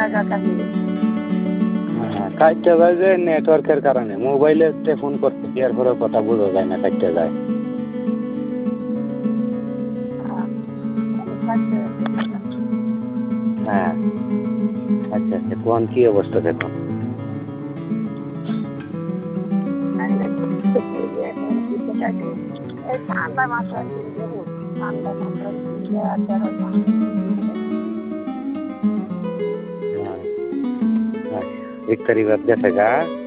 হ্যাঁ, কাটতে যায় যে নেটওয়ার্কের কারণে মোবাইলে ফোন করতে দেওয়ার পরে কথা বোঝা যায় না, কাটতে যায়। হ্যাঁ, আচ্ছা আচ্ছা, কোন কি অবস্থা দেখুন? हाँ, 1 तारीख अब जैसे का